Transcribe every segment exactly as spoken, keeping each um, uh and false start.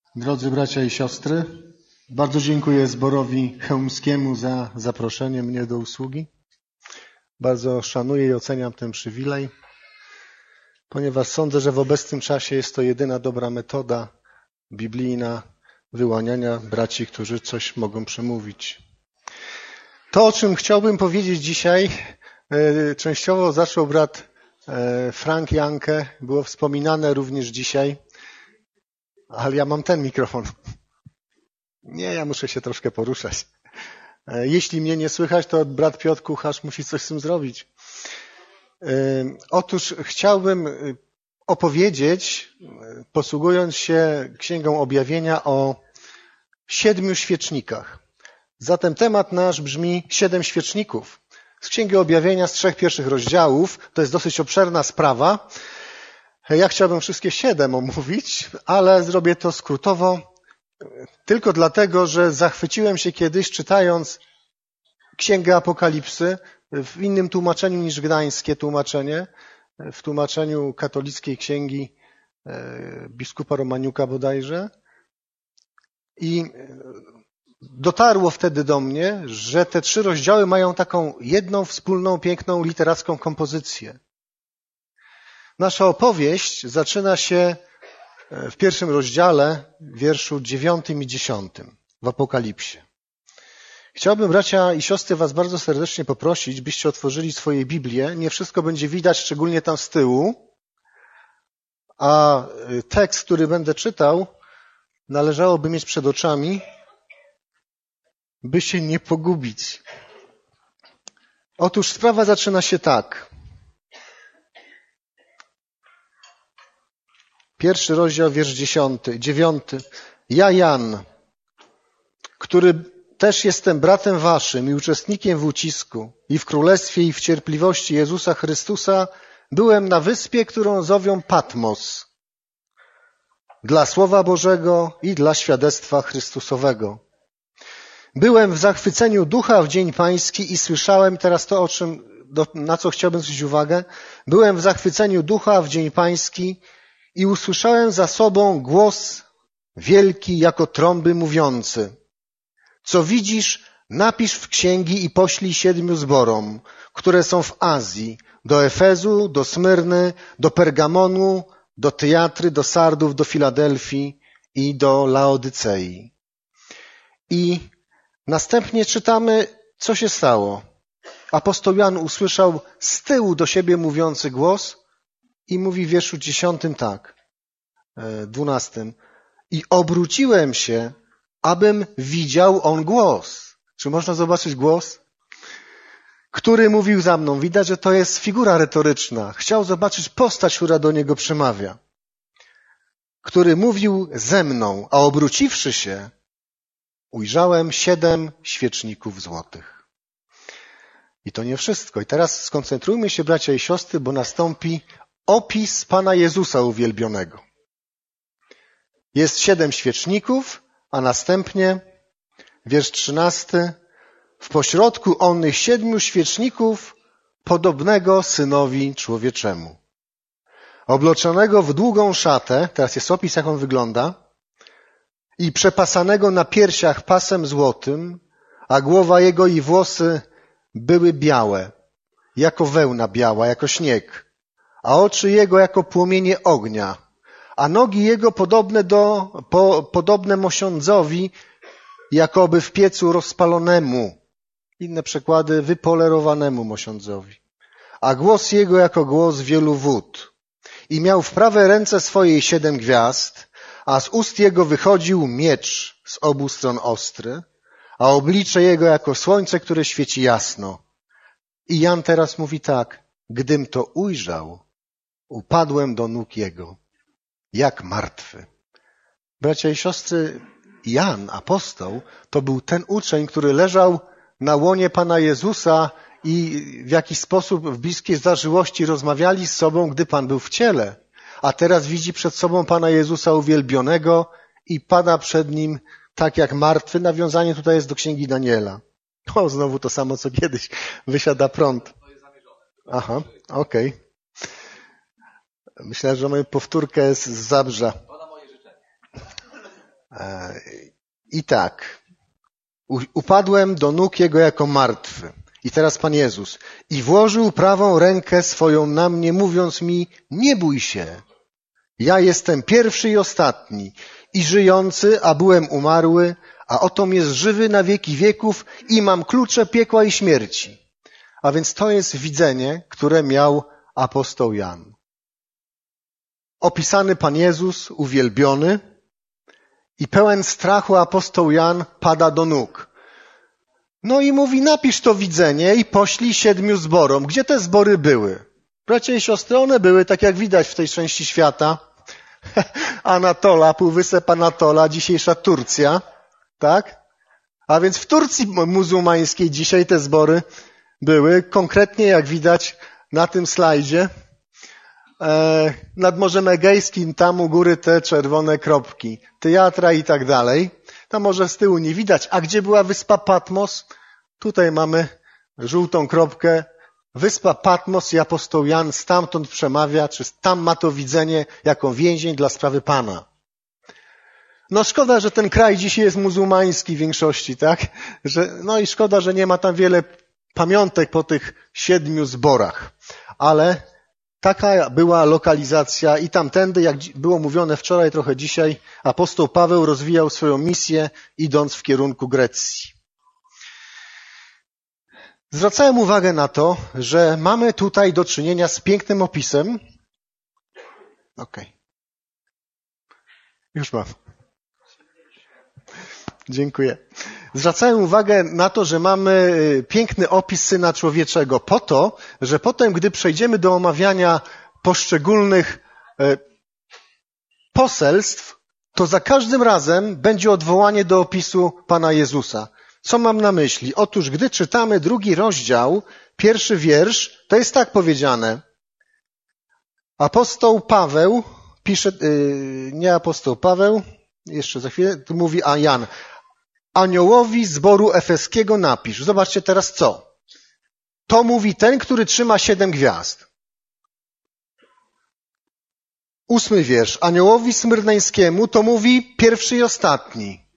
Drodzy bracia i siostry, bardzo dziękuję zborowi chełmskiemu za zaproszenie mnie do usługi. Bardzo szanuję i oceniam ten przywilej, ponieważ sądzę, że w obecnym czasie jest to jedyna dobra metoda biblijna wyłaniania braci, którzy coś mogą przemówić. To, o czym chciałbym powiedzieć dzisiaj, częściowo zaczął brat Frank Janke, było wspominane również dzisiaj, ale ja mam ten mikrofon. Nie, ja muszę się troszkę poruszać. Jeśli mnie nie słychać, to brat Piotr Kucharz musi coś z tym zrobić. Otóż chciałbym opowiedzieć, posługując się Księgą Objawienia, o siedmiu świecznikach. Zatem temat nasz brzmi siedem świeczników. Z Księgi Objawienia, z trzech pierwszych rozdziałów, to jest dosyć obszerna sprawa. Ja chciałbym wszystkie siedem omówić, ale zrobię to skrótowo, tylko dlatego, że zachwyciłem się kiedyś, czytając Księgę Apokalipsy w innym tłumaczeniu niż gdańskie tłumaczenie, w tłumaczeniu katolickiej księgi biskupa Romaniuka bodajże. I dotarło wtedy do mnie, że te trzy rozdziały mają taką jedną wspólną, piękną, literacką kompozycję. Nasza opowieść zaczyna się w pierwszym rozdziale, w wierszu dziewiątym i dziesiątym w Apokalipsie. Chciałbym, bracia i siostry, was bardzo serdecznie poprosić, byście otworzyli swoje Biblię. Nie wszystko będzie widać, szczególnie tam z tyłu, a tekst, który będę czytał, należałoby mieć przed oczami, by się nie pogubić. Otóż sprawa zaczyna się tak. Pierwszy rozdział, wiersz dziesiąty, dziewiąty. Ja, Jan, który też jestem bratem waszym i uczestnikiem w ucisku i w królestwie i w cierpliwości Jezusa Chrystusa, byłem na wyspie, którą zowią Patmos, dla Słowa Bożego i dla świadectwa Chrystusowego. Byłem w zachwyceniu ducha w dzień pański i słyszałem, teraz to, o czym, na co chciałbym zwrócić uwagę, byłem w zachwyceniu ducha w dzień pański i usłyszałem za sobą głos wielki jako trąby mówiący: co widzisz, napisz w księgi i poślij siedmiu zborom, które są w Azji, do Efezu, do Smyrny, do Pergamonu, do Tyjatry, do Sardów, do Filadelfii i do Laodycei. I następnie czytamy, co się stało. Apostoł Jan usłyszał z tyłu do siebie mówiący głos i mówi w wierszu dziesiątym tak, dwunastym. I obróciłem się, abym widział on głos. Czy można zobaczyć głos? Który mówił za mną. Widać, że to jest figura retoryczna. Chciał zobaczyć postać, która do niego przemawia. Który mówił ze mną, a obróciwszy się, ujrzałem siedem świeczników złotych. I to nie wszystko. I teraz skoncentrujmy się, bracia i siostry, bo nastąpi opis Pana Jezusa uwielbionego. Jest siedem świeczników, a następnie wiersz trzynasty. W pośrodku onych siedmiu świeczników podobnego Synowi Człowieczemu. Obloczonego w długą szatę, teraz jest opis, jak on wygląda, i przepasanego na piersiach pasem złotym, a głowa jego i włosy były białe, jako wełna biała, jako śnieg, a oczy jego jako płomienie ognia, a nogi jego podobne do, po, podobne mosiądzowi, jakoby w piecu rozpalonemu. Inne przekłady, wypolerowanemu mosiądzowi. A głos jego jako głos wielu wód. I miał w prawej ręce swojej siedem gwiazd, a z ust jego wychodził miecz z obu stron ostry, a oblicze jego jako słońce, które świeci jasno. I Jan teraz mówi tak, gdym to ujrzał, upadłem do nóg jego, jak martwy. Bracia i siostry, Jan, apostoł, to był ten uczeń, który leżał na łonie Pana Jezusa i w jakiś sposób w bliskiej zażyłości rozmawiali z sobą, gdy Pan był w ciele. A teraz widzi przed sobą Pana Jezusa uwielbionego i pada przed nim tak jak martwy. Nawiązanie tutaj jest do Księgi Daniela. O, znowu to samo co kiedyś. Wysiada prąd. Aha, okej. Okay. Myślę, że mamy powtórkę z Zabrza. I tak, upadłem do nóg Jego jako martwy. I teraz Pan Jezus. I włożył prawą rękę swoją na mnie, mówiąc mi, nie bój się. Ja jestem pierwszy i ostatni i żyjący, a byłem umarły, a otom jest żywy na wieki wieków i mam klucze piekła i śmierci. A więc to jest widzenie, które miał apostoł Jan. Opisany Pan Jezus, uwielbiony i pełen strachu apostoł Jan pada do nóg. No i mówi, napisz to widzenie i poślij siedmiu zborom. Gdzie te zbory były? Bracia i siostry, one były, tak jak widać w tej części świata, Anatola, półwysep Anatola, dzisiejsza Turcja, tak? A więc w Turcji muzułmańskiej dzisiaj te zbory były, konkretnie jak widać na tym slajdzie, e, nad Morzem Egejskim, tam u góry te czerwone kropki, Tyjatra i tak dalej. Tam może z tyłu nie widać. A gdzie była wyspa Patmos? Tutaj mamy żółtą kropkę. Wyspa Patmos i apostoł Jan stamtąd przemawia, czy tam ma to widzenie jako więzień dla sprawy Pana. No szkoda, że ten kraj dzisiaj jest muzułmański w większości, tak? Że, no i szkoda, że nie ma tam wiele pamiątek po tych siedmiu zborach. Ale taka była lokalizacja i tamtędy, jak było mówione wczoraj, trochę dzisiaj, apostoł Paweł rozwijał swoją misję, idąc w kierunku Grecji. Zwracałem uwagę na to, że mamy tutaj do czynienia z pięknym opisem. Okej. Okay. Już mam. Dziękuję. Zwracałem uwagę na to, że mamy piękny opis Syna Człowieczego po to, że potem, gdy przejdziemy do omawiania poszczególnych poselstw, to za każdym razem będzie odwołanie do opisu Pana Jezusa. Co mam na myśli? Otóż, gdy czytamy drugi rozdział, pierwszy wiersz, to jest tak powiedziane. Apostoł Paweł pisze, yy, nie apostoł Paweł, jeszcze za chwilę, tu mówi a Jan. Aniołowi zboru efeskiego napisz. Zobaczcie teraz co. To mówi ten, który trzyma siedem gwiazd. Ósmy wiersz. Aniołowi smyrneńskiemu to mówi pierwszy i ostatni.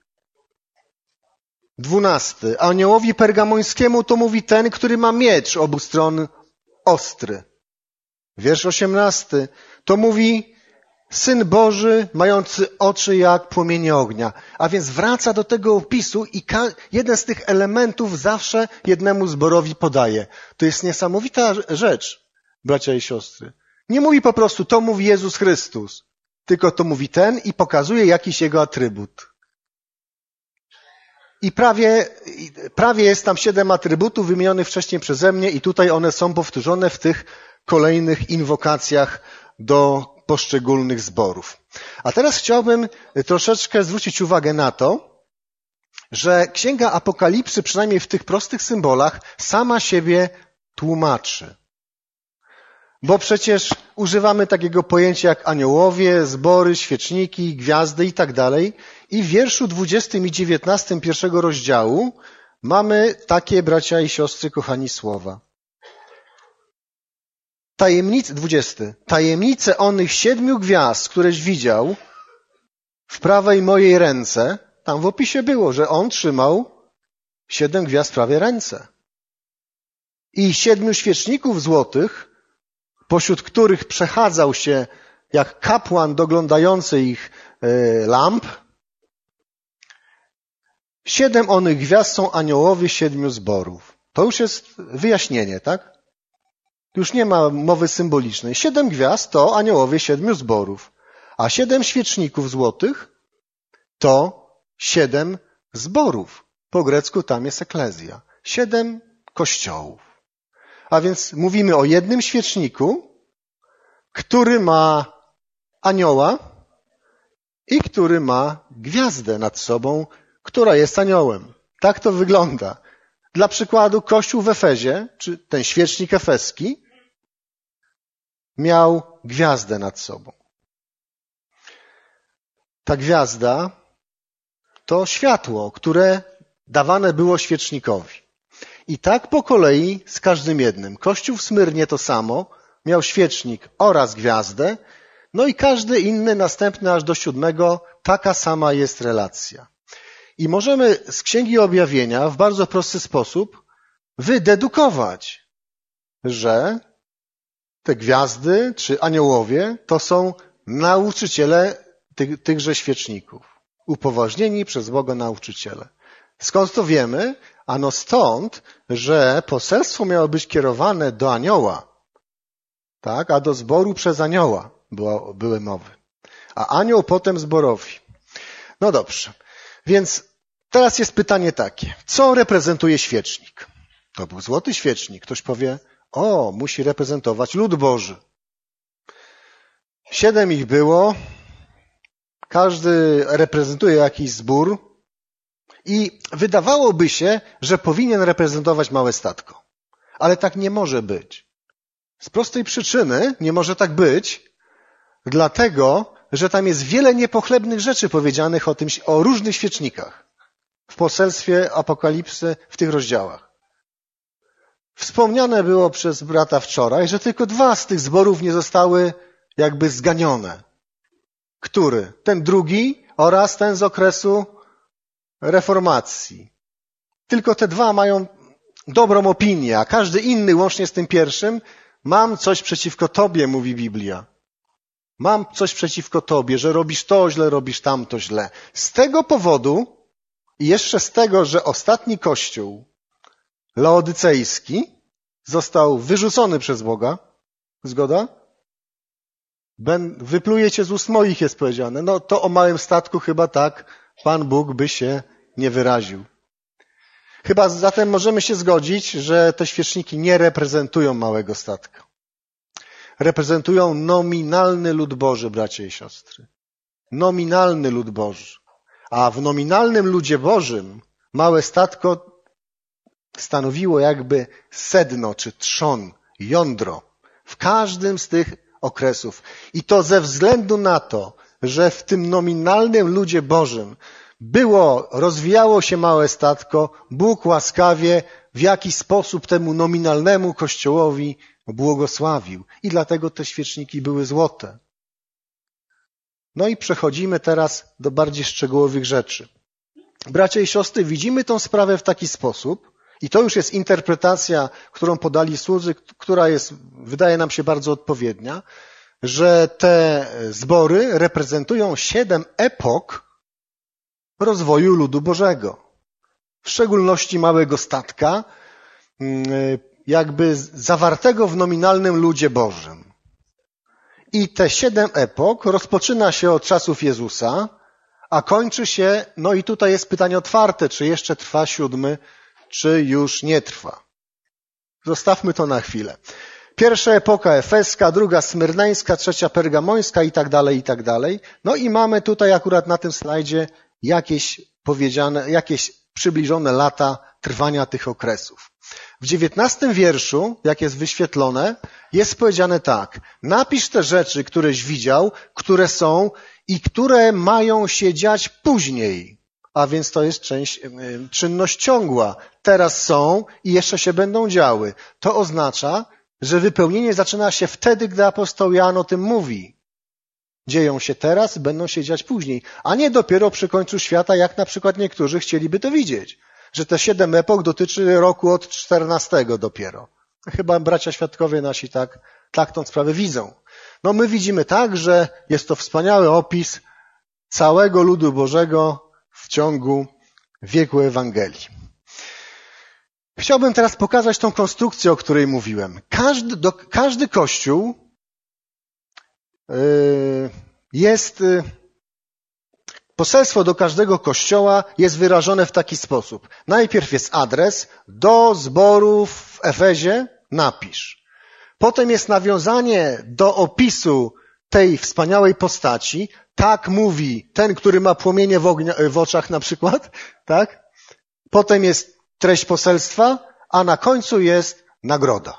Dwunasty. Aniołowi pergamońskiemu to mówi ten, który ma miecz obu stron ostry. Wiersz osiemnasty. To mówi Syn Boży, mający oczy jak płomienie ognia. A więc wraca do tego opisu i jeden z tych elementów zawsze jednemu zborowi podaje. To jest niesamowita rzecz, bracia i siostry. Nie mówi po prostu, to mówi Jezus Chrystus, tylko to mówi ten i pokazuje jakiś jego atrybut. I prawie, prawie jest tam siedem atrybutów wymienionych wcześniej przeze mnie i tutaj one są powtórzone w tych kolejnych inwokacjach do poszczególnych zborów. A teraz chciałbym troszeczkę zwrócić uwagę na to, że Księga Apokalipsy, przynajmniej w tych prostych symbolach, sama siebie tłumaczy. Bo przecież używamy takiego pojęcia jak aniołowie, zbory, świeczniki, gwiazdy i tak dalej. I w wierszu dwudziestym i dziewiętnastym pierwszego rozdziału mamy takie, bracia i siostry, kochani, słowa. Tajemnice, dwudziesty. Tajemnice onych siedmiu gwiazd, któreś widział w prawej mojej ręce, tam w opisie było, że on trzymał siedem gwiazd w prawej ręce. I siedmiu świeczników złotych, pośród których przechadzał się jak kapłan doglądający ich y, lamp. Siedem onych gwiazd są aniołowie siedmiu zborów. To już jest wyjaśnienie, tak? Już nie ma mowy symbolicznej. Siedem gwiazd to aniołowie siedmiu zborów, a siedem świeczników złotych to siedem zborów. Po grecku tam jest eklezja. Siedem kościołów. A więc mówimy o jednym świeczniku, który ma anioła i który ma gwiazdę nad sobą, która jest aniołem. Tak to wygląda. Dla przykładu kościół w Efezie, czy ten świecznik efeski, miał gwiazdę nad sobą. Ta gwiazda to światło, które dawane było świecznikowi. I tak po kolei z każdym jednym. Kościół w Smyrnie to samo, miał świecznik oraz gwiazdę, no i każdy inny, następny aż do siódmego, taka sama jest relacja. I możemy z Księgi Objawienia w bardzo prosty sposób wydedukować, że te gwiazdy czy aniołowie to są nauczyciele tych, tychże świeczników. Upoważnieni przez Boga nauczyciele. Skąd to wiemy? Ano stąd, że poselstwo miało być kierowane do anioła, tak, a do zboru przez anioła było, były mowy. A anioł potem zborowi. No dobrze. Więc teraz jest pytanie takie. Co reprezentuje świecznik? To był złoty świecznik. Ktoś powie, o, musi reprezentować lud Boży. Siedem ich było. Każdy reprezentuje jakiś zbór. I wydawałoby się, że powinien reprezentować małe statko. Ale tak nie może być. Z prostej przyczyny nie może tak być, dlatego, że tam jest wiele niepochlebnych rzeczy powiedzianych o tym, o różnych świecznikach w poselstwie Apokalipsy w tych rozdziałach. Wspomniane było przez brata wczoraj, że tylko dwa z tych zborów nie zostały jakby zganione. Który? Ten drugi oraz ten z okresu reformacji. Tylko te dwa mają dobrą opinię, a każdy inny, łącznie z tym pierwszym, mam coś przeciwko tobie, mówi Biblia. Mam coś przeciwko tobie, że robisz to źle, robisz tamto źle. Z tego powodu i jeszcze z tego, że ostatni kościół laodycejski został wyrzucony przez Boga. Zgoda? Wyplujecie z ust moich, jest powiedziane. No to o małym statku chyba tak Pan Bóg by się nie wyraził. Chyba zatem możemy się zgodzić, że te świeczniki nie reprezentują małego statka. Reprezentują nominalny lud Boży, bracia i siostry. Nominalny lud Boży. A w nominalnym ludzie Bożym małe statko stanowiło jakby sedno czy trzon, jądro w każdym z tych okresów. I to ze względu na to, że w tym nominalnym ludzie Bożym było, rozwijało się małe statko, Bóg łaskawie w jakiś sposób temu nominalnemu kościołowi błogosławił. I dlatego te świeczniki były złote. No i przechodzimy teraz do bardziej szczegółowych rzeczy. Bracia i siostry, widzimy tą sprawę w taki sposób, i to już jest interpretacja, którą podali słudzy, która jest, wydaje nam się bardzo odpowiednia, że te zbory reprezentują siedem epok rozwoju ludu Bożego. W szczególności małego statka, jakby zawartego w nominalnym ludzie Bożym. I te siedem epok rozpoczyna się od czasów Jezusa, a kończy się, no i tutaj jest pytanie otwarte, czy jeszcze trwa siódmy, czy już nie trwa. Zostawmy to na chwilę. Pierwsza epoka efeska, druga smyrneńska, trzecia pergamońska i tak dalej, i tak dalej. No i mamy tutaj akurat na tym slajdzie jakieś powiedziane, jakieś przybliżone lata trwania tych okresów. W dziewiętnastym wierszu, jak jest wyświetlone, jest powiedziane tak. Napisz te rzeczy, któreś widział, które są i które mają się dziać później. A więc to jest część, czynność ciągła. Teraz są i jeszcze się będą działy. To oznacza, że wypełnienie zaczyna się wtedy, gdy apostoł Jan o tym mówi. Dzieją się teraz, będą się dziać później, a nie dopiero przy końcu świata, jak na przykład niektórzy chcieliby to widzieć. Że te siedem epok dotyczy roku od czternastego dopiero. Chyba bracia świadkowie nasi tak, tak tą sprawę widzą. No my widzimy tak, że jest to wspaniały opis całego ludu Bożego w ciągu wieku Ewangelii. Chciałbym teraz pokazać tą konstrukcję, o której mówiłem. Każdy, do, każdy kościół yy, jest... Yy, Poselstwo do każdego kościoła jest wyrażone w taki sposób. Najpierw jest adres, do zboru w Efezie napisz. Potem jest nawiązanie do opisu tej wspaniałej postaci. Tak mówi ten, który ma płomienie w, ognia, w oczach na przykład. Tak? Potem jest treść poselstwa, a na końcu jest nagroda.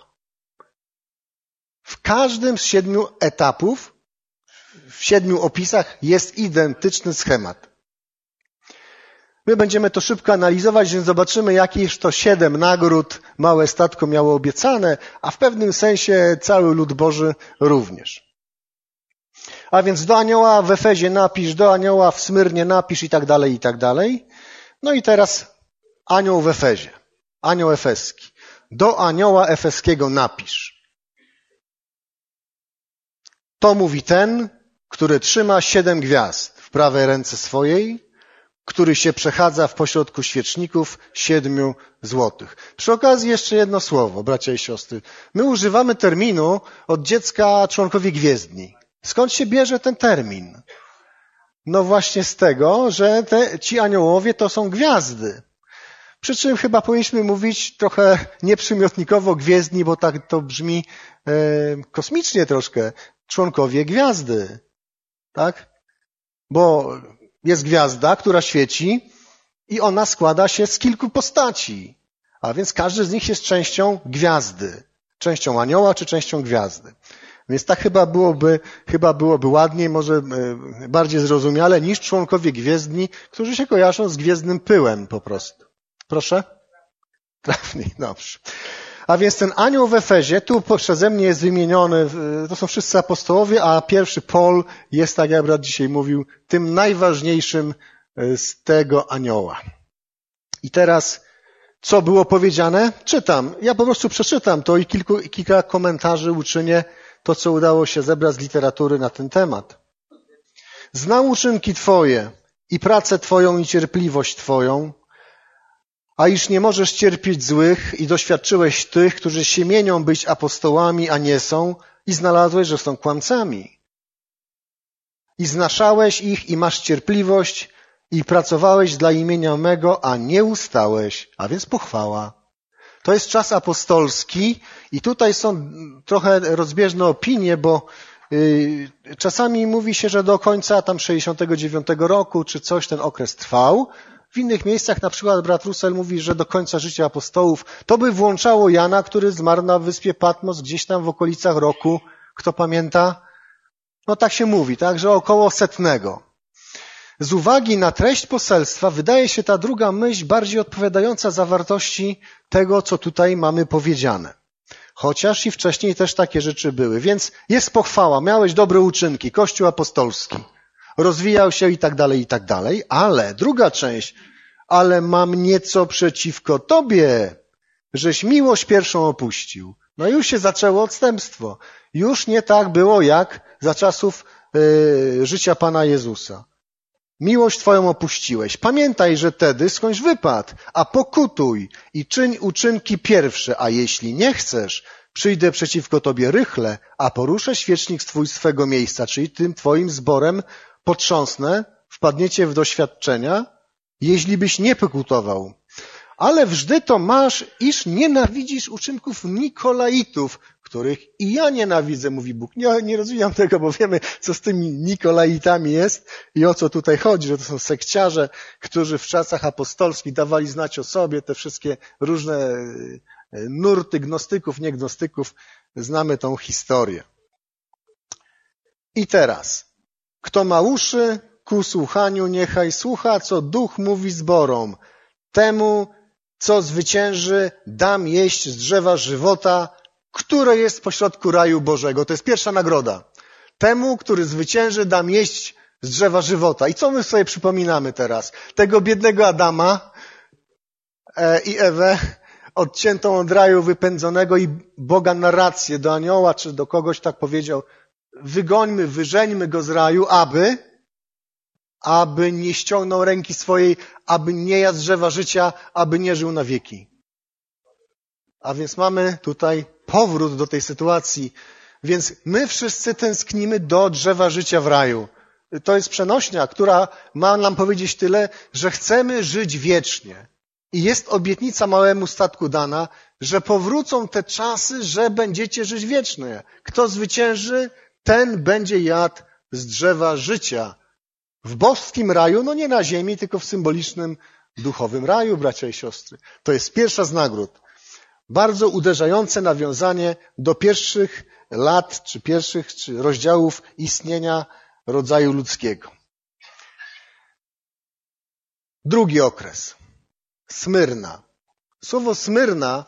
W każdym z siedmiu etapów w siedmiu opisach jest identyczny schemat. My będziemy to szybko analizować, więc zobaczymy, jakież to siedem nagród małe statko miało obiecane, a w pewnym sensie cały lud Boży również. A więc do anioła w Efezie napisz, do anioła w Smyrnie napisz i tak dalej, i tak dalej. No i teraz anioł w Efezie, anioł efeski. Do anioła efeskiego napisz. To mówi ten, który trzyma siedem gwiazd w prawej ręce swojej, który się przechadza w pośrodku świeczników siedmiu złotych. Przy okazji jeszcze jedno słowo, bracia i siostry. My używamy terminu od dziecka członkowie gwiezdni. Skąd się bierze ten termin? No właśnie z tego, że te, ci aniołowie to są gwiazdy. Przy czym chyba powinniśmy mówić trochę nieprzymiotnikowo gwiezdni, bo tak to brzmi e, kosmicznie troszkę. Członkowie gwiazdy. Tak? Bo jest gwiazda, która świeci i ona składa się z kilku postaci. A więc każdy z nich jest częścią gwiazdy. Częścią anioła czy częścią gwiazdy. Więc tak chyba byłoby, chyba byłoby ładniej, może bardziej zrozumiale niż członkowie gwiezdni, którzy się kojarzą z gwiezdnym pyłem po prostu. Proszę? Trafniej, dobrze. A więc ten anioł w Efezie, tu przeze mnie jest wymieniony, to są wszyscy apostołowie, a pierwszy Paul jest, tak jak brat dzisiaj mówił, tym najważniejszym z tego anioła. I teraz, co było powiedziane? Czytam. Ja po prostu przeczytam to i kilku, kilka komentarzy uczynię, to co udało się zebrać z literatury na ten temat. Znam uczynki Twoje i pracę Twoją i cierpliwość Twoją, a iż nie możesz cierpieć złych i doświadczyłeś tych, którzy się mienią być apostołami, a nie są, i znalazłeś, że są kłamcami. I znaszałeś ich i masz cierpliwość i pracowałeś dla imienia mego, a nie ustałeś, a więc pochwała. To jest czas apostolski i tutaj są trochę rozbieżne opinie, bo yy, czasami mówi się, że do końca tam sześćdziesiątego dziewiątego roku czy coś ten okres trwał. W innych miejscach, na przykład brat Russell mówi, że do końca życia apostołów, to by włączało Jana, który zmarł na wyspie Patmos gdzieś tam w okolicach roku. Kto pamięta? No tak się mówi, tak, że około setnego. Z uwagi na treść poselstwa wydaje się ta druga myśl bardziej odpowiadająca zawartości tego, co tutaj mamy powiedziane. Chociaż i wcześniej też takie rzeczy były. Więc jest pochwała, miałeś dobre uczynki, Kościół apostolski. Rozwijał się i tak dalej, i tak dalej, ale druga część, ale mam nieco przeciwko tobie, żeś miłość pierwszą opuścił. No już się zaczęło odstępstwo. Już nie tak było jak za czasów yy, życia Pana Jezusa. Miłość twoją opuściłeś. Pamiętaj, że tedy skądś wypadł, a pokutuj i czyń uczynki pierwsze, a jeśli nie chcesz, przyjdę przeciwko tobie rychle, a poruszę świecznik twój swego miejsca, czyli tym twoim zborem potrząsnę, wpadniecie w doświadczenia, jeśli byś nie pokutował. Ale wżdy to masz, iż nienawidzisz uczynków Nikolaitów, których i ja nienawidzę, mówi Bóg. Nie, nie rozwijam tego, bo wiemy, co z tymi Nikolaitami jest i o co tutaj chodzi, że to są sekciarze, którzy w czasach apostolskich dawali znać o sobie, te wszystkie różne nurty gnostyków, niegnostyków. Znamy tą historię. I teraz, kto ma uszy ku słuchaniu, niechaj słucha, co Duch mówi zborom. Temu, co zwycięży, dam jeść z drzewa żywota, które jest pośrodku raju Bożego. To jest pierwsza nagroda. Temu, który zwycięży, dam jeść z drzewa żywota. I co my sobie przypominamy teraz? Tego biednego Adama e, i Ewę, odciętą od raju, wypędzonego i Boga na rację do anioła, czy do kogoś tak powiedział, wygońmy, wyżeńmy go z raju, aby, aby nie ściągnął ręki swojej, aby nie jadł drzewa życia, aby nie żył na wieki. A więc mamy tutaj powrót do tej sytuacji. Więc my wszyscy tęsknimy do drzewa życia w raju. To jest przenośnia, która ma nam powiedzieć tyle, że chcemy żyć wiecznie. I jest obietnica małemu statku dana, że powrócą te czasy, że będziecie żyć wiecznie. Kto zwycięży, ten będzie jadł z drzewa życia. W boskim raju, no nie na ziemi, tylko w symbolicznym, duchowym raju, bracia i siostry. To jest pierwsza z nagród. Bardzo uderzające nawiązanie do pierwszych lat, czy pierwszych czy rozdziałów istnienia rodzaju ludzkiego. Drugi okres. Smyrna. Słowo Smyrna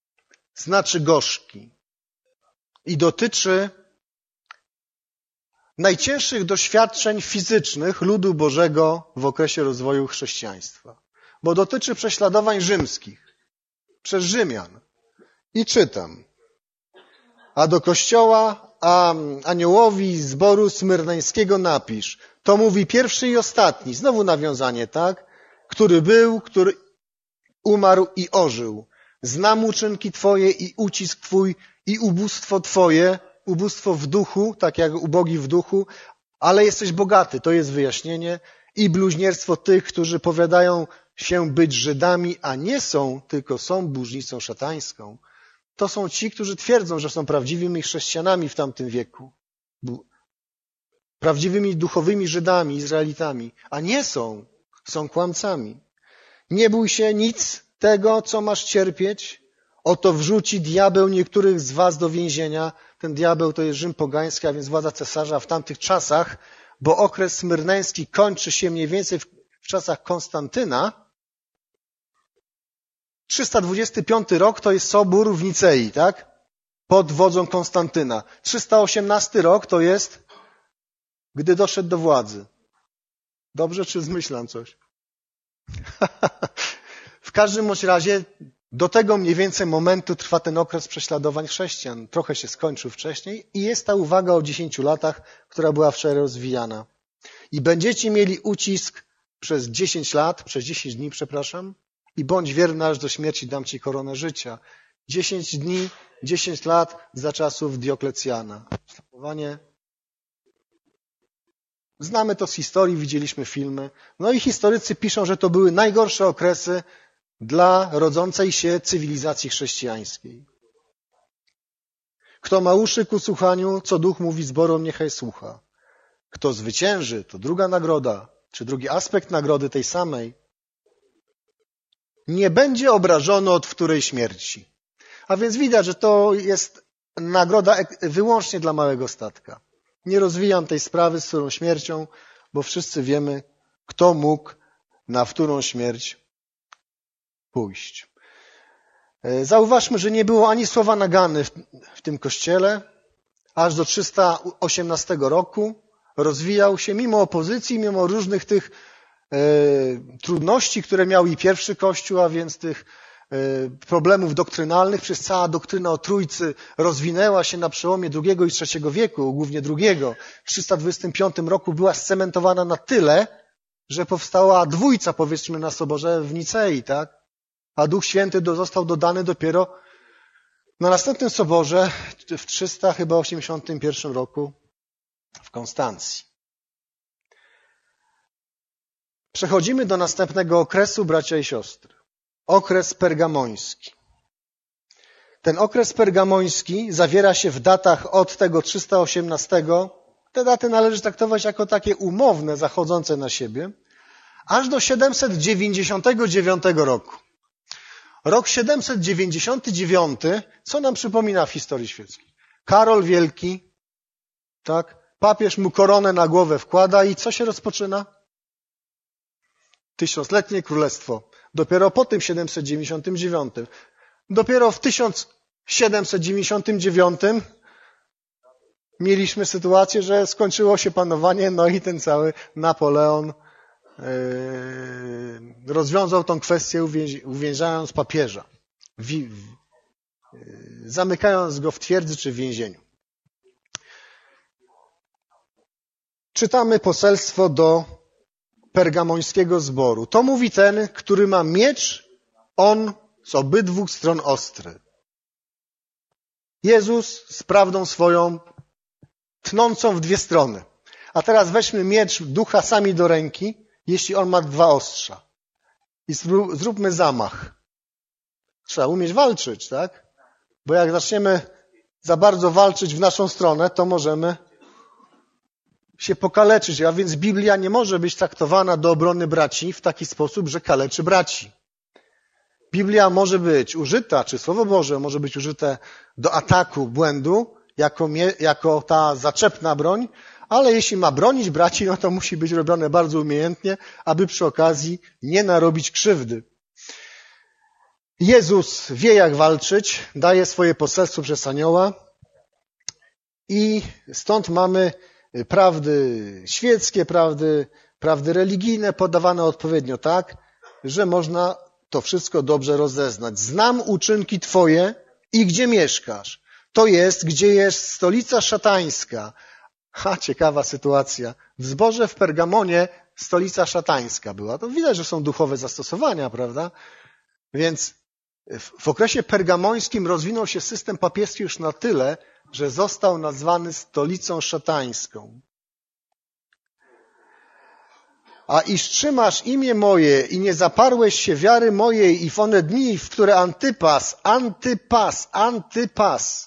znaczy gorzki i dotyczy najcięższych doświadczeń fizycznych ludu Bożego w okresie rozwoju chrześcijaństwa, bo dotyczy prześladowań rzymskich przez Rzymian. I czytam. A do kościoła, a aniołowi zboru smyrneńskiego napisz. To mówi pierwszy i ostatni. Znowu nawiązanie, tak? Który był, który umarł i ożył. Znam uczynki Twoje i ucisk Twój i ubóstwo Twoje, ubóstwo w duchu, tak jak ubogi w duchu, ale jesteś bogaty, to jest wyjaśnienie, i bluźnierstwo tych, którzy powiadają się być Żydami, a nie są, tylko są bóżnicą szatańską. To są ci, którzy twierdzą, że są prawdziwymi chrześcijanami w tamtym wieku. Prawdziwymi duchowymi Żydami, Izraelitami, a nie są, są kłamcami. Nie bój się nic tego, co masz cierpieć. Oto wrzuci diabeł niektórych z was do więzienia. Ten diabeł to jest Rzym pogański, a więc władza cesarza w tamtych czasach, bo okres smyrneński kończy się mniej więcej w, w czasach Konstantyna. trzysta dwudziesty piąty rok to jest Sobór w Nicei, tak? Pod wodzą Konstantyna. trzysta osiemnasty rok to jest, gdy doszedł do władzy. Dobrze, czy zmyślam coś? W każdym bądź razie do tego mniej więcej momentu trwa ten okres prześladowań chrześcijan. Trochę się skończył wcześniej i jest ta uwaga o dziesięciu latach, która była wczoraj rozwijana. I będziecie mieli ucisk przez dziesięć lat, przez dziesięć dni, przepraszam, i bądź wierny aż do śmierci, dam ci koronę życia. Dziesięć dni, dziesięć lat za czasów Dioklecjana. Znamy to z historii, widzieliśmy filmy. No i historycy piszą, że to były najgorsze okresy dla rodzącej się cywilizacji chrześcijańskiej. Kto ma uszy ku słuchaniu, co duch mówi zborom, niechaj słucha. Kto zwycięży, to druga nagroda, czy drugi aspekt nagrody tej samej. Nie będzie obrażony od wtórej śmierci. A więc widać, że to jest nagroda wyłącznie dla małego statka. Nie rozwijam tej sprawy z wtórą śmiercią, bo wszyscy wiemy, kto mógł na wtórą śmierć pójść. Zauważmy, że nie było ani słowa nagany w, w tym kościele. Aż do trzysta osiemnastego roku rozwijał się mimo opozycji, mimo różnych tych e, trudności, które miał i pierwszy kościół, a więc tych e, problemów doktrynalnych. Przez cała doktryna o Trójcy rozwinęła się na przełomie drugiego i trzeciego wieku, głównie drugiego. W trzysta dwudziestym piątym roku była scementowana na tyle, że powstała dwójca, powiedzmy na Soborze w Nicei, tak? A Duch Święty został dodany dopiero na następnym soborze w trzysta osiemdziesiątym pierwszym roku w Konstancji. Przechodzimy do następnego okresu, bracia i siostry. Okres pergamoński. Ten okres pergamoński zawiera się w datach od tego trzysta osiemnastego. Te daty należy traktować jako takie umowne, zachodzące na siebie, aż do siedemset dziewięćdziesiątego dziewiątego roku. Rok siedemset dziewięćdziesiąty dziewiąty, co nam przypomina w historii świeckiej? Karol Wielki, tak? Papież mu koronę na głowę wkłada i co się rozpoczyna? Tysiącletnie królestwo. Dopiero po tym siedemset dziewięćdziesiątym dziewiątym. Dopiero w tysiąc siedemset dziewięćdziesiątym dziewiątym mieliśmy sytuację, że skończyło się panowanie, no i ten cały Napoleon rozwiązał tą kwestię, uwięziając papieża, zamykając go w twierdzy czy w więzieniu. Czytamy poselstwo do pergamońskiego zboru. To mówi ten, który ma miecz, on z obydwu stron ostry. Jezus z prawdą swoją tnącą w dwie strony. A teraz weźmy miecz ducha sami do ręki, jeśli on ma dwa ostrza. I zróbmy zamach. Trzeba umieć walczyć, tak? Bo jak zaczniemy za bardzo walczyć w naszą stronę, to możemy się pokaleczyć. A więc Biblia nie może być traktowana do obrony braci w taki sposób, że kaleczy braci. Biblia może być użyta, czy Słowo Boże może być użyte do ataku błędu, jako, jako ta zaczepna broń, ale jeśli ma bronić braci, no to musi być robione bardzo umiejętnie, aby przy okazji nie narobić krzywdy. Jezus wie, jak walczyć, daje swoje poselstwo przez anioła i stąd mamy prawdy świeckie, prawdy, prawdy religijne podawane odpowiednio tak, że można to wszystko dobrze rozeznać. Znam uczynki Twoje i gdzie mieszkasz. To jest, gdzie jest stolica szatańska. Ha, ciekawa sytuacja. W zborze w Pergamonie stolica szatańska była. To widać, że są duchowe zastosowania, prawda? Więc w okresie pergamońskim rozwinął się system papieski już na tyle, że został nazwany stolicą szatańską. A iż trzymasz imię moje i nie zaparłeś się wiary mojej i w one dni, w które Antypas, Antypas, Antypas,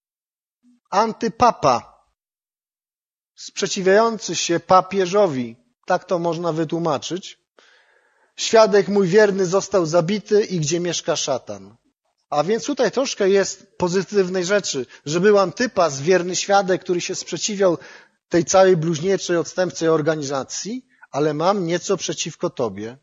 Antypapa, sprzeciwiający się papieżowi, tak to można wytłumaczyć, świadek mój wierny został zabity i gdzie mieszka szatan. A więc tutaj troszkę jest pozytywnej rzeczy, że był Antypas, wierny świadek, który się sprzeciwiał tej całej bluźnierczej, odstępczej organizacji, ale mam nieco przeciwko tobie,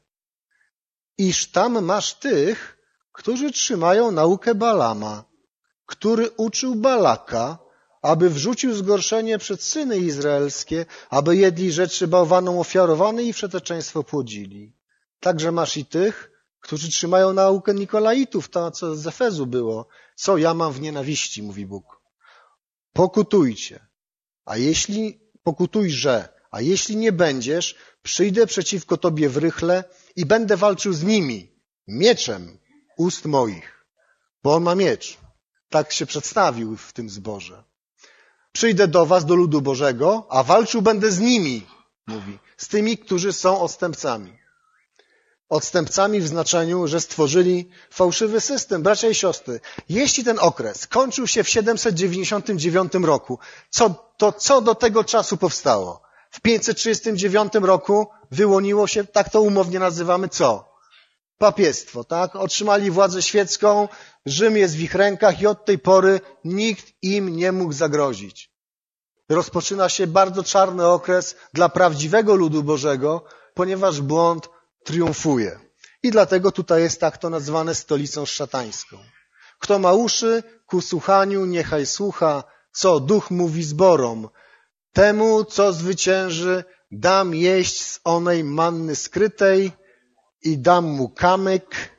iż tam masz tych, którzy trzymają naukę Balama, który uczył Balaka, aby wrzucił zgorszenie przed syny izraelskie, aby jedli rzeczy bałwanom ofiarowane i wszeteczeństwo płodzili. Także masz i tych, którzy trzymają naukę Nikolaitów, to co z Efezu było. Co ja mam w nienawiści, mówi Bóg. Pokutujcie, a jeśli pokutujże, a jeśli nie będziesz, przyjdę przeciwko tobie w rychle i będę walczył z nimi mieczem ust moich. Bo on ma miecz. Tak się przedstawił w tym zborze. Przyjdę do was, do ludu Bożego, a walczył będę z nimi, mówi, z tymi, którzy są odstępcami. Odstępcami w znaczeniu, że stworzyli fałszywy system. Bracia i siostry, jeśli ten okres kończył się w siedemset dziewięćdziesiątym dziewiątym roku, co, to co do tego czasu powstało? W pięćset trzydziestym dziewiątym roku wyłoniło się, tak to umownie nazywamy, co? Papiestwo, tak? Otrzymali władzę świecką, Rzym jest w ich rękach i od tej pory nikt im nie mógł zagrozić. Rozpoczyna się bardzo czarny okres dla prawdziwego ludu Bożego, ponieważ błąd triumfuje. I dlatego tutaj jest tak to nazwane stolicą szatańską. Kto ma uszy ku słuchaniu, niechaj słucha, co Duch mówi zborom. Temu, co zwycięży, dam jeść z onej manny skrytej i dam mu kamyk,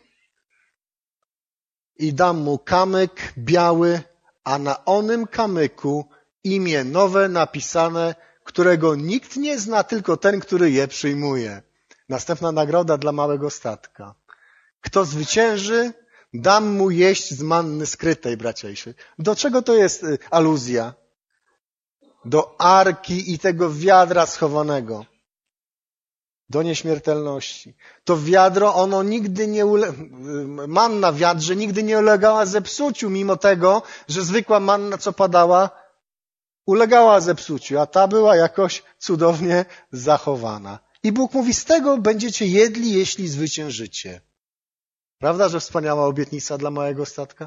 i dam mu kamyk biały, a na onym kamyku imię nowe napisane, którego nikt nie zna, tylko ten, który je przyjmuje. Następna nagroda dla małego statka. Kto zwycięży, dam mu jeść z manny skrytej, bracia i siostry. Do czego to jest aluzja? Do arki i tego wiadra schowanego. Do nieśmiertelności. To wiadro, ono nigdy nie ule... manna w wiadrze nigdy nie ulegała zepsuciu, mimo tego, że zwykła manna, co padała, ulegała zepsuciu, a ta była jakoś cudownie zachowana. I Bóg mówi, z tego będziecie jedli, jeśli zwyciężycie. Prawda, że wspaniała obietnica dla małego statka?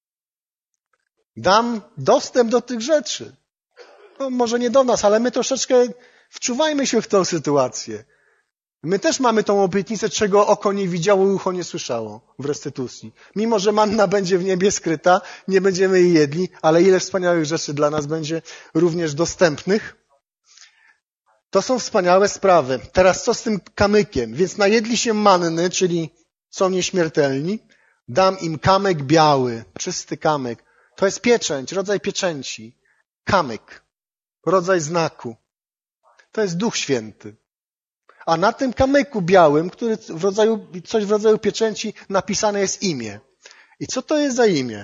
Dam dostęp do tych rzeczy. No, może nie do nas, ale my troszeczkę wczuwajmy się w tę sytuację. My też mamy tą obietnicę, czego oko nie widziało i ucho nie słyszało w restytucji. Mimo że manna będzie w niebie skryta, nie będziemy jej jedli, ale ile wspaniałych rzeczy dla nas będzie również dostępnych. To są wspaniałe sprawy. Teraz co z tym kamykiem? Więc najedli się manny, czyli są nieśmiertelni. Dam im kamyk biały, czysty kamyk. To jest pieczęć, rodzaj pieczęci. Kamyk, rodzaj znaku. To jest Duch Święty. A na tym kamyku białym, który w rodzaju, coś w rodzaju pieczęci, napisane jest imię. I co to jest za imię?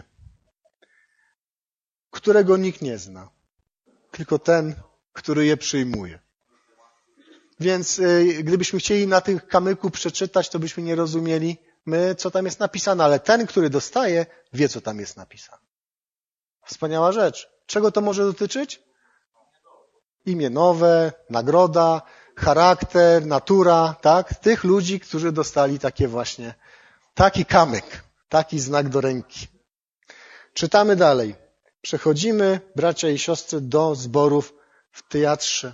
Którego nikt nie zna. Tylko ten, który je przyjmuje. Więc y, gdybyśmy chcieli na tym kamyku przeczytać, to byśmy nie rozumieli, my, co tam jest napisane. Ale ten, który dostaje, wie, co tam jest napisane. Wspaniała rzecz. Czego to może dotyczyć? Imię nowe, nagroda, charakter, natura, tak? Tych ludzi, którzy dostali takie właśnie, taki kamyk, taki znak do ręki. Czytamy dalej. Przechodzimy, bracia i siostry, do zborów w Tyjatrze.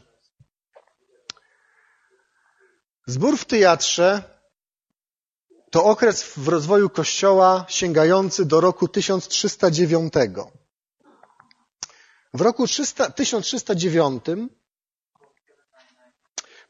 Zbór w Tyjatrze to okres w rozwoju Kościoła sięgający do roku tysiąc trzysta dziewięć. W roku tysiąc trzysta dziewięć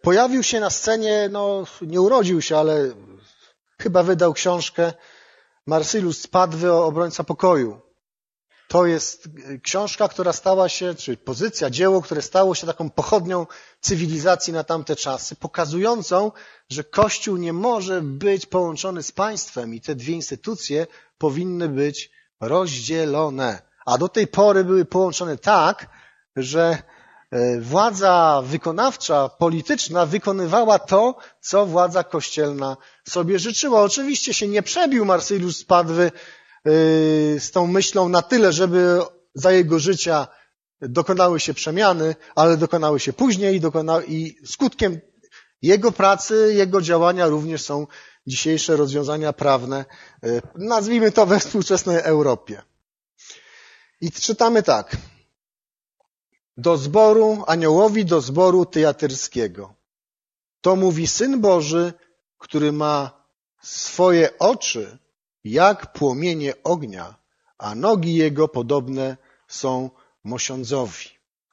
pojawił się na scenie, no nie urodził się, ale chyba wydał książkę Marcylus z Padwy, obrońca pokoju. To jest książka, która stała się, czy pozycja, dzieło, które stało się taką pochodnią cywilizacji na tamte czasy, pokazującą, że Kościół nie może być połączony z państwem i te dwie instytucje powinny być rozdzielone. A do tej pory były połączone tak, że władza wykonawcza, polityczna wykonywała to, co władza kościelna sobie życzyła. Oczywiście się nie przebił Marcylus z Padwy z tą myślą na tyle, żeby za jego życia dokonały się przemiany, ale dokonały się później dokonały, i skutkiem jego pracy, jego działania również są dzisiejsze rozwiązania prawne, nazwijmy to we współczesnej Europie. I czytamy tak. Do zboru, aniołowi do zboru tyjatyrskiego. To mówi Syn Boży, który ma swoje oczy jak płomienie ognia, a nogi jego podobne są mosiądzowi.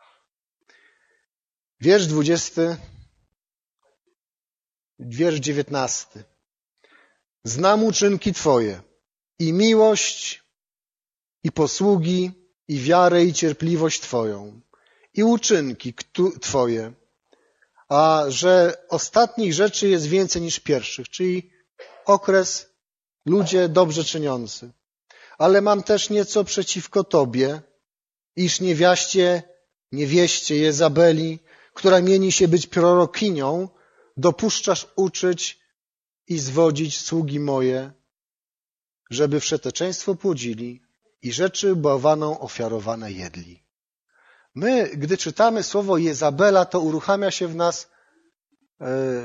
Wiersz dwudziesty, wiersz dziewiętnasty. Znam uczynki Twoje i miłość, i posługi, i wiarę, i cierpliwość Twoją, i uczynki Twoje, a że ostatnich rzeczy jest więcej niż pierwszych, czyli okres ludzie dobrze czyniący. Ale mam też nieco przeciwko Tobie, iż niewiaście, niewieście Jezabeli, która mieni się być prorokinią, dopuszczasz uczyć i zwodzić sługi moje, żeby wszeteczeństwo płodzili i rzeczy bałwaną ofiarowane jedli. My, gdy czytamy słowo Jezabela, to uruchamia się w nas yy,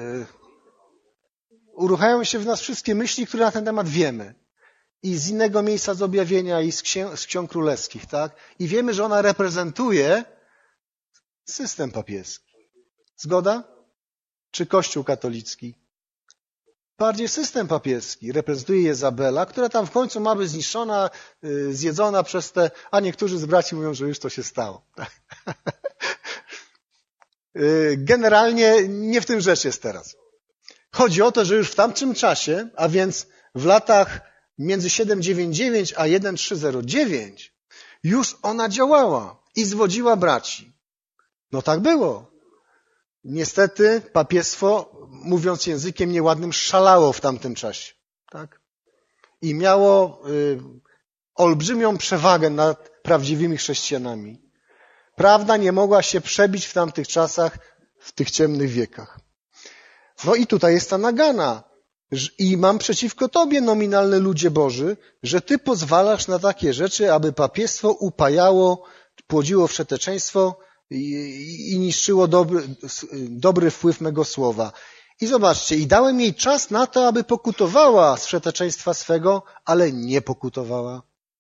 uruchamiają się w nas wszystkie myśli, które na ten temat wiemy. I z innego miejsca z objawienia, i z, księ, z ksiąg królewskich, tak? I wiemy, że ona reprezentuje system papieski. Zgoda? Czy Kościół katolicki? Bardziej system papieski. Reprezentuje Jezabela, która tam w końcu ma być zniszczona, yy, zjedzona przez te, a niektórzy z braci mówią, że już to się stało. yy, generalnie nie w tym rzecz jest teraz. Chodzi o to, że już w tamtym czasie, a więc w latach między siedem dziewięćdziesiąt dziewięć a tysiąc trzysta dziewięć, już ona działała i zwodziła braci. No tak było. Niestety papiestwo, mówiąc językiem nieładnym, szalało w tamtym czasie. Tak? I miało y, olbrzymią przewagę nad prawdziwymi chrześcijanami. Prawda nie mogła się przebić w tamtych czasach, w tych ciemnych wiekach. No i tutaj jest ta nagana. I mam przeciwko Tobie, nominalny ludzie Boży, że Ty pozwalasz na takie rzeczy, aby papiestwo upajało, płodziło wszeteczeństwo i, i niszczyło dobry, dobry wpływ mego słowa. I zobaczcie, i dałem jej czas na to, aby pokutowała z wszeteczeństwa swego, ale nie pokutowała.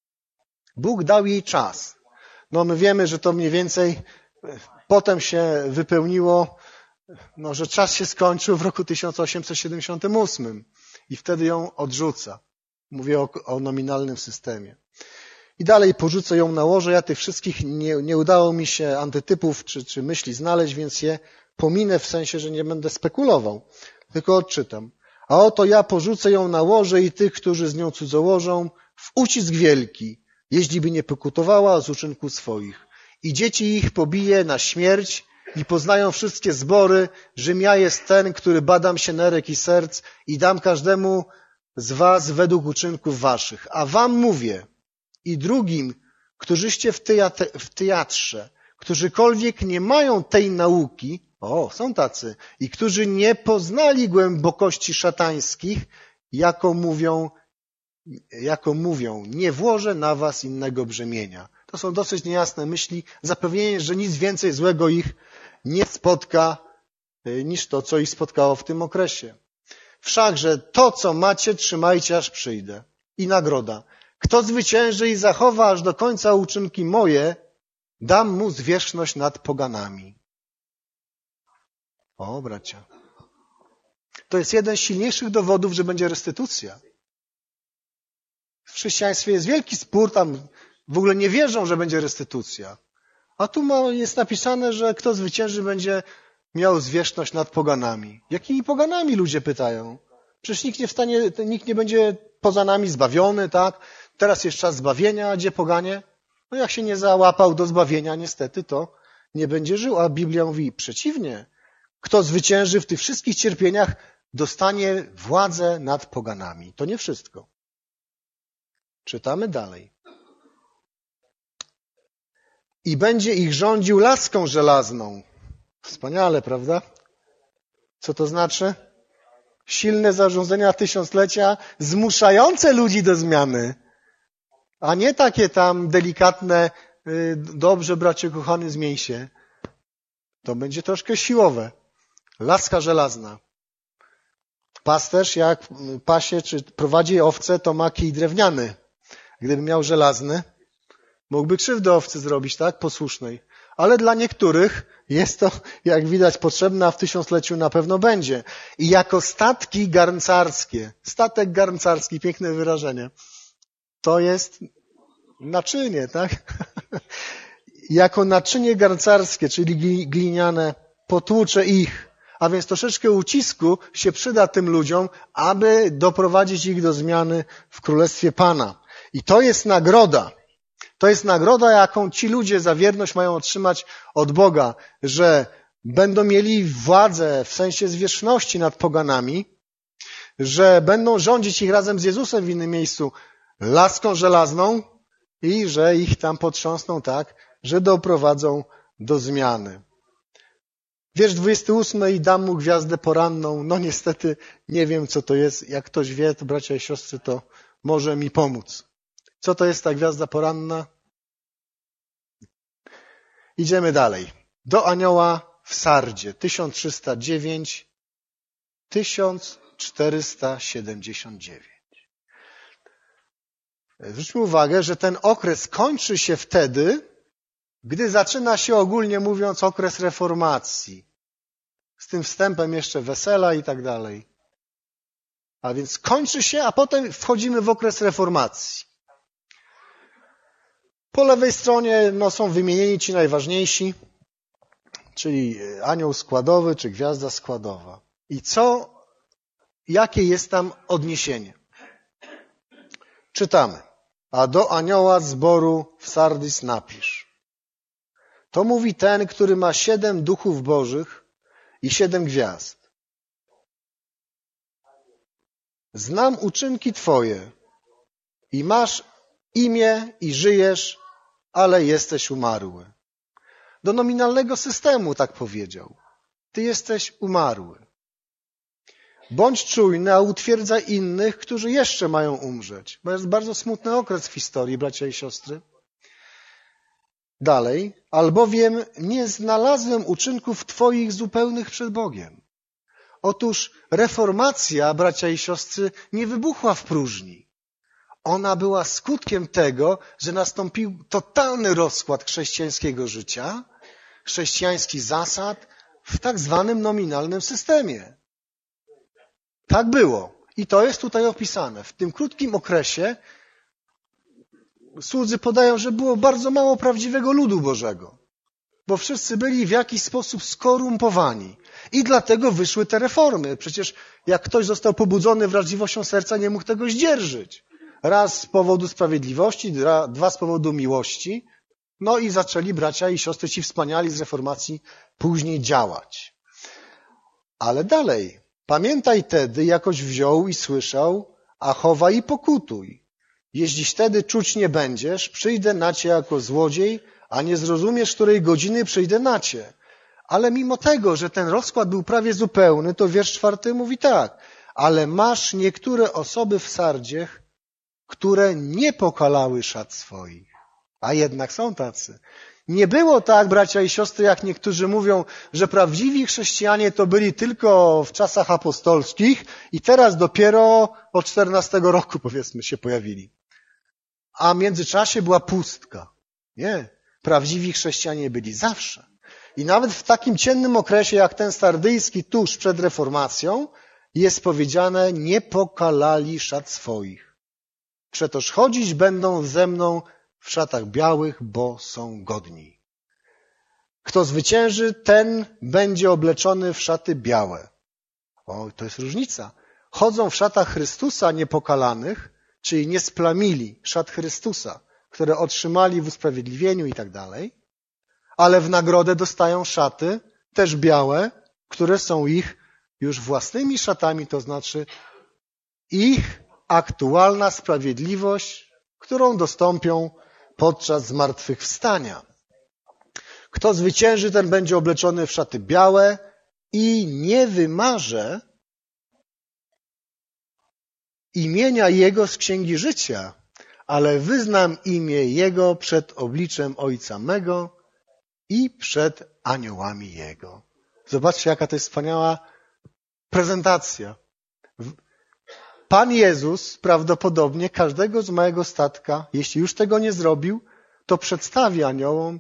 Bóg dał jej czas. No my wiemy, że to mniej więcej potem się wypełniło, no, że czas się skończył w roku tysiąc osiemset siedemdziesiątym ósmym i wtedy ją odrzuca. Mówię o, o nominalnym systemie. I dalej porzucę ją na łoże. Ja tych wszystkich nie, nie udało mi się antytypów czy, czy myśli znaleźć, więc je pominę w sensie, że nie będę spekulował, tylko odczytam. A oto ja porzucę ją na łoże i tych, którzy z nią cudzołożą, w ucisk wielki, jeździby nie pokutowała z uczynku swoich. I dzieci ich pobije na śmierć i poznają wszystkie zbory, żem ja jest ten, który badam się nerek i serc i dam każdemu z was według uczynków waszych. A wam mówię i drugim, którzyście w, teatrze, w teatrze, którzykolwiek nie mają tej nauki, o, są tacy, i którzy nie poznali głębokości szatańskich, jako mówią, jako mówią, nie włożę na was innego brzemienia. To są dosyć niejasne myśli, zapewnienie, że nic więcej złego ich nie spotka, niż to, co ich spotkało w tym okresie. Wszakże to, co macie, trzymajcie, aż przyjdę. I nagroda. Kto zwycięży i zachowa aż do końca uczynki moje, dam mu zwierzchność nad poganami. O, bracia. To jest jeden z silniejszych dowodów, że będzie restytucja. W chrześcijaństwie jest wielki spór, tam w ogóle nie wierzą, że będzie restytucja. A tu jest napisane, że kto zwycięży, będzie miał zwierzchność nad poganami. Jakimi poganami, ludzie pytają? Przecież nikt nie wstanie, nikt nie będzie poza nami zbawiony, tak? Teraz jest czas zbawienia, a gdzie poganie? No jak się nie załapał do zbawienia, niestety, to nie będzie żył. A Biblia mówi przeciwnie. Kto zwycięży w tych wszystkich cierpieniach, dostanie władzę nad poganami. To nie wszystko. Czytamy dalej. I będzie ich rządził laską żelazną. Wspaniale, prawda? Co to znaczy? Silne zarządzenia tysiąclecia zmuszające ludzi do zmiany, a nie takie tam delikatne, dobrze bracie kochany, zmień się. To będzie troszkę siłowe. Laska żelazna. Pasterz jak pasie czy prowadzi owce, to ma kij drewniany. Gdyby miał żelazny, mógłby krzywdę owcy zrobić, tak? Posłusznej. Ale dla niektórych jest to, jak widać, potrzebne, a w tysiącleciu na pewno będzie. I jako statki garncarskie, statek garncarski, piękne wyrażenie, to jest naczynie, tak? Jako naczynie garncarskie, czyli gliniane, potłucze ich. A więc troszeczkę ucisku się przyda tym ludziom, aby doprowadzić ich do zmiany w Królestwie Pana. I to jest nagroda. To jest nagroda, jaką ci ludzie za wierność mają otrzymać od Boga, że będą mieli władzę w sensie zwierzchności nad poganami, że będą rządzić ich razem z Jezusem w innym miejscu laską żelazną i że ich tam potrząsną tak, że doprowadzą do zmiany. Wiersz dwudziesty ósmy i dam mu gwiazdę poranną. No niestety nie wiem, co to jest. Jak ktoś wie, to bracia i siostry, to może mi pomóc. Co to jest ta gwiazda poranna? Idziemy dalej. Do anioła w Sardzie. tysiąc trzysta dziewięć, tysiąc czterysta siedemdziesiąt dziewięć. Zwróćmy uwagę, że ten okres kończy się wtedy, gdy zaczyna się, ogólnie mówiąc, okres reformacji. Z tym wstępem jeszcze wesela i tak dalej. A więc kończy się, a potem wchodzimy w okres reformacji. Po lewej stronie no, są wymienieni ci najważniejsi, czyli anioł składowy czy gwiazda składowa. I co, jakie jest tam odniesienie? Czytamy. A do anioła zboru w Sardis napisz. To mówi ten, który ma siedem duchów bożych i siedem gwiazd. Znam uczynki twoje i masz imię i żyjesz, ale jesteś umarły. Do nominalnego systemu tak powiedział. Ty jesteś umarły. Bądź czujny, a utwierdzaj innych, którzy jeszcze mają umrzeć. Bo jest bardzo smutny okres w historii, bracia i siostry. Dalej, albowiem nie znalazłem uczynków twoich zupełnych przed Bogiem. Otóż reformacja, bracia i siostry, nie wybuchła w próżni. Ona była skutkiem tego, że nastąpił totalny rozkład chrześcijańskiego życia, chrześcijańskich zasad w tak zwanym nominalnym systemie. Tak było. I to jest tutaj opisane. W tym krótkim okresie słudzy podają, że było bardzo mało prawdziwego ludu Bożego, bo wszyscy byli w jakiś sposób skorumpowani. I dlatego wyszły te reformy. Przecież jak ktoś został pobudzony wrażliwością serca, nie mógł tego zdzierżyć. Raz z powodu sprawiedliwości, dwa z powodu miłości. No i zaczęli bracia i siostry ci wspaniali z reformacji później działać. Ale dalej. Pamiętaj tedy, jakoś wziął i słyszał, a chowaj i pokutuj. Jeśli wtedy czuć nie będziesz, przyjdę na cię jako złodziej, a nie zrozumiesz, której godziny przyjdę na cię. Ale mimo tego, że ten rozkład był prawie zupełny, to wiersz czwarty mówi tak. Ale masz niektóre osoby w Sardzie, które nie pokalały szat swoich. A jednak są tacy. Nie było tak, bracia i siostry, jak niektórzy mówią, że prawdziwi chrześcijanie to byli tylko w czasach apostolskich i teraz dopiero od czternastego roku, powiedzmy, się pojawili. A w międzyczasie była pustka. Nie. Prawdziwi chrześcijanie byli zawsze. I nawet w takim ciemnym okresie, jak ten sardyjski, tuż przed reformacją, jest powiedziane, nie pokalali szat swoich. Przetoż chodzić będą ze mną w szatach białych, bo są godni. Kto zwycięży, ten będzie obleczony w szaty białe. O, to jest różnica. Chodzą w szatach Chrystusa niepokalanych, czyli nie splamili szat Chrystusa, które otrzymali w usprawiedliwieniu i tak dalej, ale w nagrodę dostają szaty, też białe, które są ich już własnymi szatami, to znaczy ich aktualna sprawiedliwość, którą dostąpią podczas zmartwychwstania. Kto zwycięży, ten będzie obleczony w szaty białe i nie wymarzę imienia Jego z Księgi Życia, ale wyznam imię Jego przed obliczem Ojca mego i przed aniołami Jego. Zobaczcie, jaka to jest wspaniała prezentacja. Pan Jezus prawdopodobnie każdego z małego statka, jeśli już tego nie zrobił, to przedstawi aniołom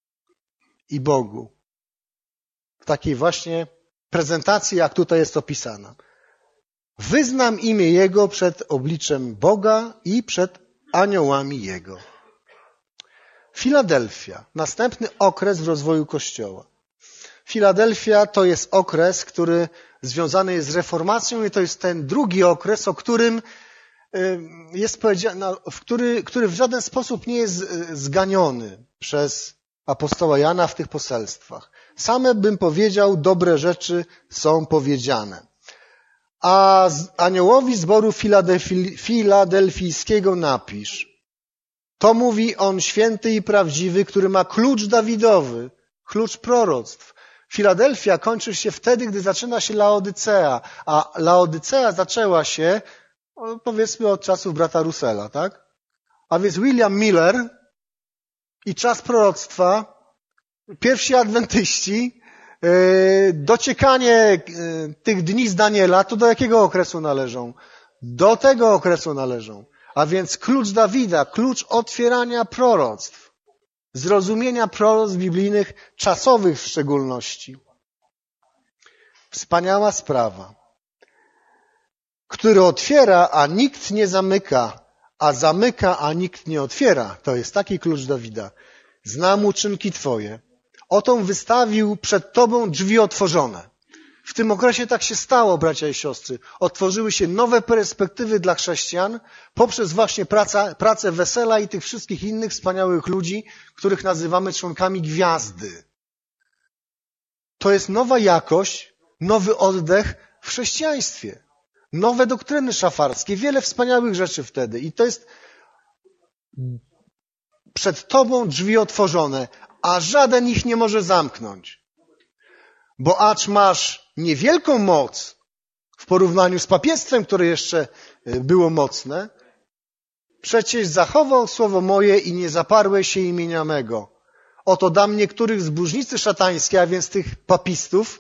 i Bogu. W takiej właśnie prezentacji, jak tutaj jest opisana. Wyznam imię Jego przed obliczem Boga i przed aniołami Jego. Filadelfia. Następny okres w rozwoju Kościoła. Filadelfia to jest okres, który związany jest z reformacją i to jest ten drugi okres, o którym jest powiedziane, który, który w żaden sposób nie jest zganiony przez apostoła Jana w tych poselstwach. Same, bym powiedział, dobre rzeczy są powiedziane. A aniołowi zboru filadelfijskiego napisz. To mówi on święty i prawdziwy, który ma klucz Dawidowy, klucz proroctw. Filadelfia kończy się wtedy, gdy zaczyna się Laodycea, a Laodycea zaczęła się, powiedzmy, od czasów brata Russella, tak? A więc William Miller i czas proroctwa, pierwsi adwentyści, dociekanie tych dni z Daniela, to do jakiego okresu należą? Do tego okresu należą. A więc klucz Dawida, klucz otwierania proroctw, zrozumienia proroctw biblijnych, czasowych w szczególności. Wspaniała sprawa. Który otwiera, a nikt nie zamyka, a zamyka, a nikt nie otwiera. To jest taki klucz Dawida. Znam uczynki Twoje. Oto wystawił przed Tobą drzwi otworzone. W tym okresie tak się stało, bracia i siostry. Otworzyły się nowe perspektywy dla chrześcijan poprzez właśnie pracę, pracę Wesela i tych wszystkich innych wspaniałych ludzi, których nazywamy członkami gwiazdy. To jest nowa jakość, nowy oddech w chrześcijaństwie. Nowe doktryny szafarskie, wiele wspaniałych rzeczy wtedy. I to jest przed Tobą drzwi otworzone, a żaden ich nie może zamknąć. Bo acz masz niewielką moc w porównaniu z papiestwem, które jeszcze było mocne, przecież zachował słowo moje i nie zaparłeś się imienia mego. Oto dam niektórych zbóżnicy szatańskie, a więc tych papistów,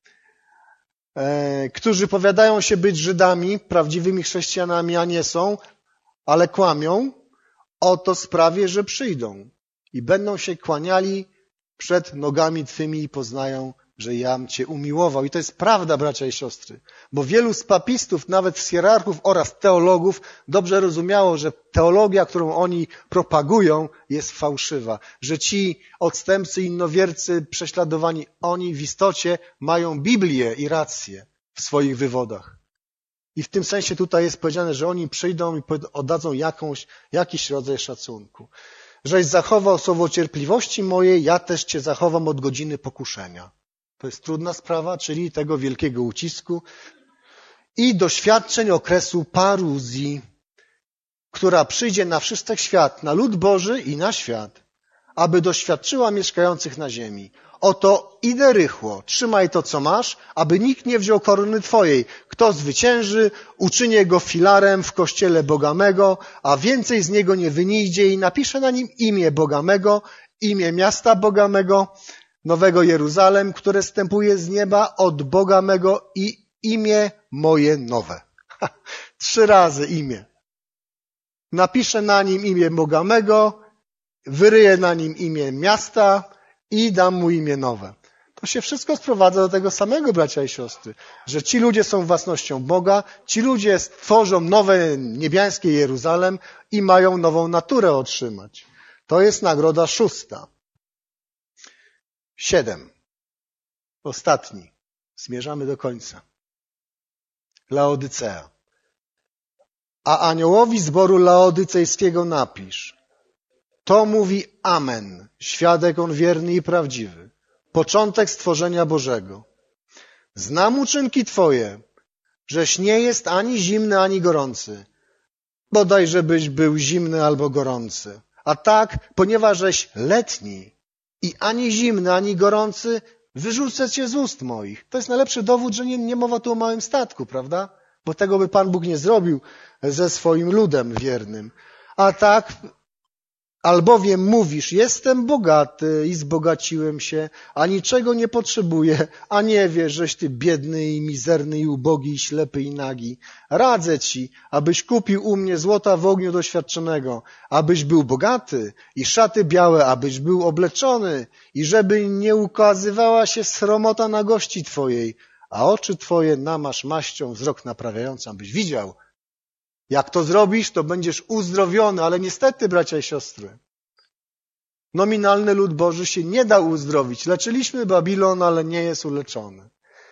e, którzy powiadają się być Żydami, prawdziwymi chrześcijanami, a nie są, ale kłamią, oto sprawię, że przyjdą i będą się kłaniali przed nogami Twymi i poznają, że jam Cię umiłował. I to jest prawda, bracia i siostry. Bo wielu z papistów, nawet z hierarchów oraz teologów dobrze rozumiało, że teologia, którą oni propagują, jest fałszywa. Że ci odstępcy, innowiercy, prześladowani, oni w istocie mają Biblię i rację w swoich wywodach. I w tym sensie tutaj jest powiedziane, że oni przyjdą i oddadzą jakąś, jakiś rodzaj szacunku. Żeś zachował słowo cierpliwości mojej, ja też Cię zachowam od godziny pokuszenia. To jest trudna sprawa, czyli tego wielkiego ucisku i doświadczeń okresu paruzji, która przyjdzie na wszystek świat, na lud Boży i na świat, aby doświadczyła mieszkających na ziemi. Oto idę rychło, trzymaj to, co masz, aby nikt nie wziął korony Twojej. Kto zwycięży, uczynię go filarem w kościele Boga mego, a więcej z niego nie wyniedzie i napiszę na nim imię Boga mego, imię miasta Boga mego, Nowego Jeruzalem, które zstępuje z nieba od Boga mego i imię moje nowe. Ha, trzy razy imię. Napiszę na nim imię Boga mego, wyryję na nim imię miasta i dam mu imię nowe. To się wszystko sprowadza do tego samego, bracia i siostry, że ci ludzie są własnością Boga, ci ludzie stworzą nowe niebiańskie Jeruzalem i mają nową naturę otrzymać. To jest nagroda szósta. Siedem. Ostatni. Zmierzamy do końca. Laodycea. A aniołowi zboru laodycejskiego napisz. To mówi Amen, świadek on wierny i prawdziwy, początek stworzenia Bożego. Znam uczynki Twoje, żeś nie jest ani zimny, ani gorący. Bodaj, żebyś był zimny albo gorący. A tak, ponieważ żeś letni i ani zimny, ani gorący, wyrzucę Cię z ust moich. To jest najlepszy dowód, że nie, nie mowa tu o małym statku, prawda? Bo tego by Pan Bóg nie zrobił ze swoim ludem wiernym. A tak, albowiem mówisz, jestem bogaty i zbogaciłem się, a niczego nie potrzebuję, a nie wiesz, żeś ty biedny i mizerny i ubogi i ślepy i nagi. Radzę ci, abyś kupił u mnie złota w ogniu doświadczonego, abyś był bogaty i szaty białe, abyś był obleczony i żeby nie ukazywała się sromota na gości twojej, a oczy twoje namasz maścią wzrok naprawiającą, abyś widział. Jak to zrobisz, to będziesz uzdrowiony, ale niestety, bracia i siostry, nominalny lud Boży się nie da uzdrowić. Leczyliśmy Babilon, ale nie jest uleczony.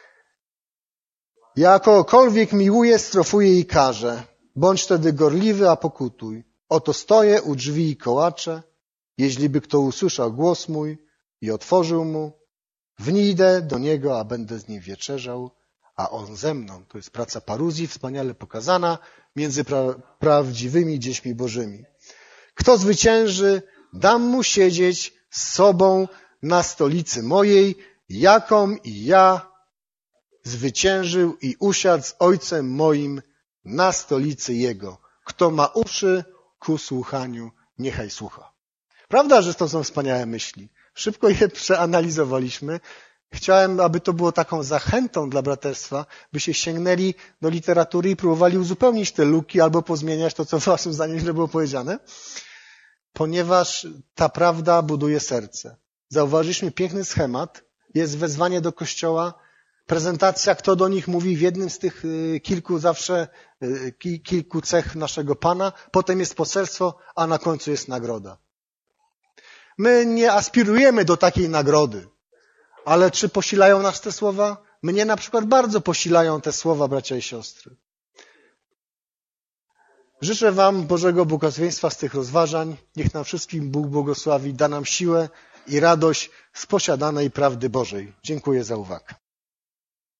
Ja kogokolwiek miłuje, strofuje i karze. Bądź wtedy gorliwy, a pokutuj. Oto stoję u drzwi i kołaczę. Jeśliby kto usłyszał głos mój i otworzył mu, wnijdę do niego, a będę z nim wieczerzał, a on ze mną. To jest praca paruzji, wspaniale pokazana między pra- prawdziwymi dziećmi Bożymi. Kto zwycięży, dam mu siedzieć z sobą na stolicy mojej, jaką i ja zwyciężył i usiadł z Ojcem moim na stolicy Jego. Kto ma uszy ku słuchaniu, niechaj słucha. Prawda, że to są wspaniałe myśli. Szybko je przeanalizowaliśmy. Chciałem, aby to było taką zachętą dla braterstwa, by się sięgnęli do literatury i próbowali uzupełnić te luki albo pozmieniać to, co waszym zdaniem źle było powiedziane, ponieważ ta prawda buduje serce. Zauważyliśmy piękny schemat, jest wezwanie do Kościoła, prezentacja, kto do nich mówi w jednym z tych kilku zawsze, kilku cech naszego Pana, potem jest poselstwo, a na końcu jest nagroda. My nie aspirujemy do takiej nagrody, ale czy posilają nas te słowa? Mnie na przykład bardzo posilają te słowa, bracia i siostry. Życzę wam Bożego błogosławieństwa z tych rozważań. Niech nam wszystkim Bóg błogosławi, da nam siłę i radość z posiadanej prawdy Bożej. Dziękuję za uwagę.